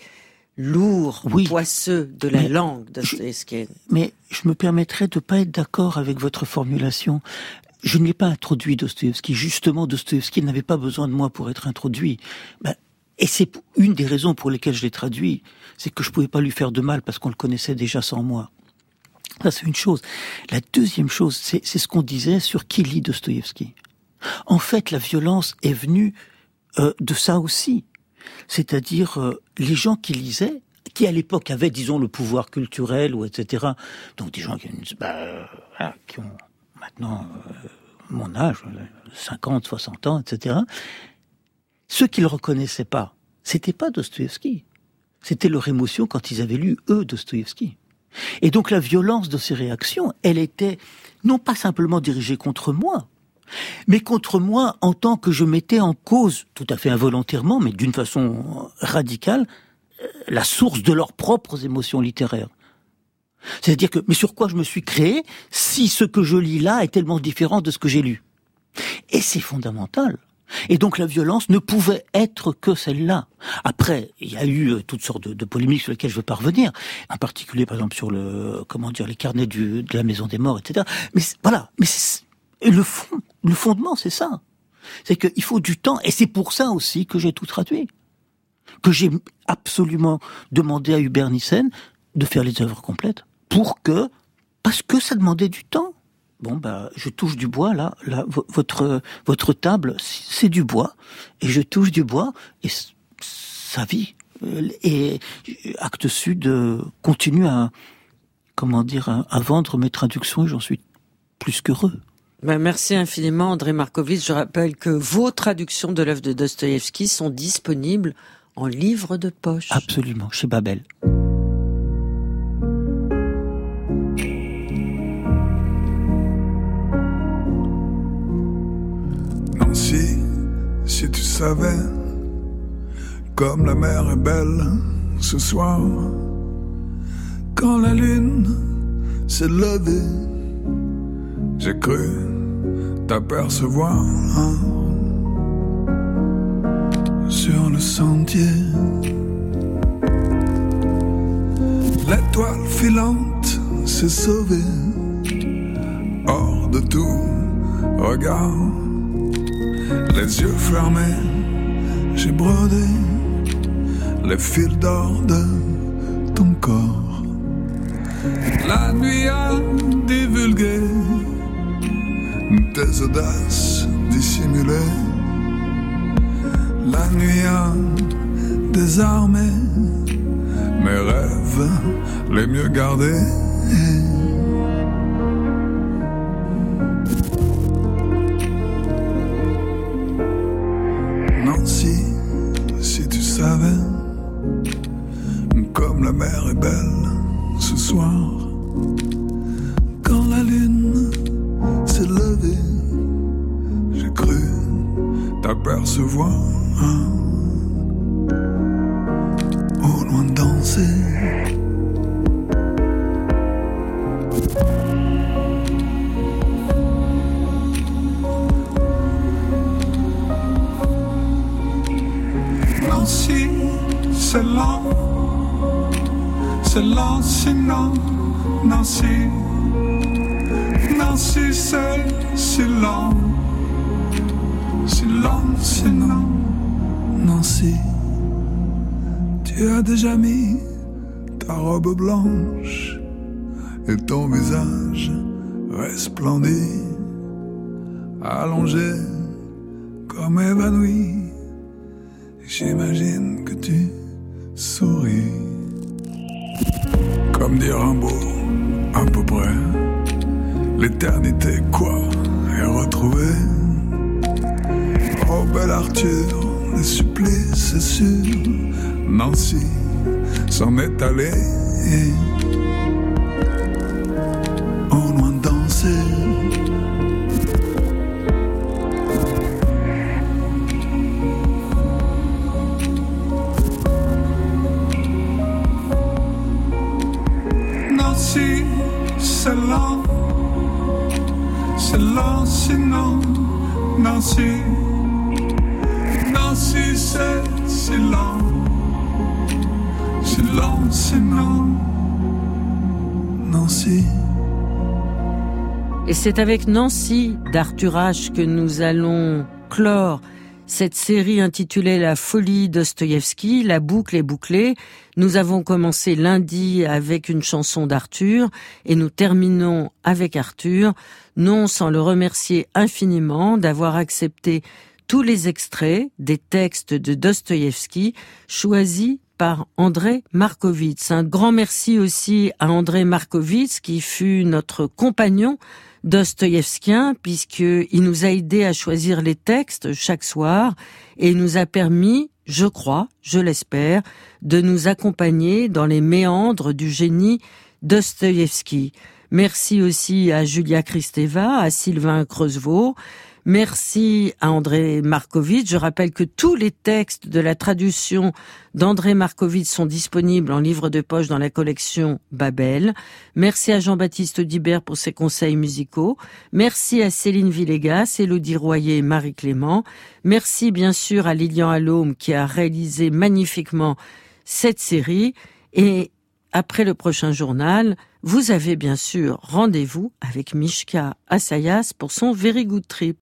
lourd, oui, poisseux de la langue dostoïevskienne. Mais je me permettrais de ne pas être d'accord avec votre formulation. Je n'ai pas introduit Dostoïevski. Justement, Dostoïevski n'avait pas besoin de moi pour être introduit. Ben, et c'est une des raisons pour lesquelles je l'ai traduit. C'est que je ne pouvais pas lui faire de mal parce qu'on le connaissait déjà sans moi. Ça, c'est une chose. La deuxième chose, c'est, c'est ce qu'on disait sur qui lit Dostoïevski. En fait, la violence est venue euh, de ça aussi. C'est-à-dire, euh, les gens qui lisaient, qui à l'époque avaient, disons, le pouvoir culturel, ou et cetera. Donc des gens qui, bah, euh, qui ont maintenant euh, mon âge, cinquante, soixante ans, et cetera. Ceux qui le reconnaissaient pas, c'était pas Dostoïevski. C'était leur émotion quand ils avaient lu, eux, Dostoïevski. Et donc la violence de ces réactions, elle était non pas simplement dirigée contre moi, mais contre moi en tant que je mettais en cause, tout à fait involontairement, mais d'une façon radicale, la source de leurs propres émotions littéraires. C'est-à-dire que, mais sur quoi je me suis créé si ce que je lis là est tellement différent de ce que j'ai lu ? Et c'est fondamental. Et donc la violence ne pouvait être que celle-là. Après, il y a eu toutes sortes de, de polémiques sur lesquelles je veux pas revenir, en particulier par exemple sur le, comment dire, les carnets du, de la Maison des Morts, et cetera. Mais voilà, mais c'est, le fond, le fondement, c'est ça. C'est qu'il faut du temps, et c'est pour ça aussi que j'ai tout traduit, que j'ai absolument demandé à Hubert Nissen de faire les œuvres complètes, pour que, parce que ça demandait du temps. Bon, bah, je touche du bois, là, là, votre, votre table, c'est du bois, et je touche du bois, et ça vit. Et Actes Sud continue à, comment dire, à, à vendre mes traductions, et j'en suis plus qu'heureux. Ben, merci infiniment, André Markovits. Je rappelle que vos traductions de l'œuvre de Dostoïevski sont disponibles en livre de poche. Absolument, chez Babel. Si, si tu savais, comme la mer est belle ce soir, quand la lune s'est levée, j'ai cru t'apercevoir hein, sur le sentier. L'étoile filante s'est sauvée hors de tout regard. Les yeux fermés, j'ai brodé les fils d'or de ton corps. La nuit a divulgué tes audaces dissimulées. La nuit a désarmé mes rêves les mieux gardés. Nancy, si tu savais comme la mer est belle ce soir, quand la lune s'est levée, j'ai cru t'apercevoir au loin danser. Nancy, c'est lent, c'est lent, sinon, Nancy, Nancy, c'est si lent, si lent, sinon, Nancy, tu as déjà mis ta robe blanche et ton visage resplendit, allongé comme évanoui. J'imagine que tu souris, comme dit Rimbaud, à peu près. L'éternité, quoi, est retrouvée. Oh, bel Arthur, les supplices, c'est sûr. Nancy s'en est allée. Au loin danser. Nancy, c'est lent, c'est lent, sinon, Nancy, Nancy, c'est si lent, si lent, sinon, Nancy. Et c'est avec Nancy d'Arthur H que nous allons clore cette série intitulée La folie Dostoïevski. La boucle est bouclée. Nous avons commencé lundi avec une chanson d'Arthur et nous terminons avec Arthur, non sans le remercier infiniment d'avoir accepté tous les extraits des textes de Dostoïevski choisis par André Markovits. Un grand merci aussi à André Markovits qui fut notre compagnon dostoïevskien, puisqu'il nous a aidé à choisir les textes chaque soir et nous a permis, je crois, je l'espère, de nous accompagner dans les méandres du génie Dostoïevski. Merci aussi à Julia Kristeva, à Sylvain Creusevaux. Merci à André Markovits. Je rappelle que tous les textes de la traduction d'André Markovits sont disponibles en livre de poche dans la collection Babel. Merci à Jean-Baptiste Audibert pour ses conseils musicaux. Merci à Céline Villegas, Élodie Royer et Marie Clément. Merci bien sûr à Lilian Allôme qui a réalisé magnifiquement cette série. Et après le prochain journal, vous avez bien sûr rendez-vous avec Mishka Assayas pour son Very Good Trip.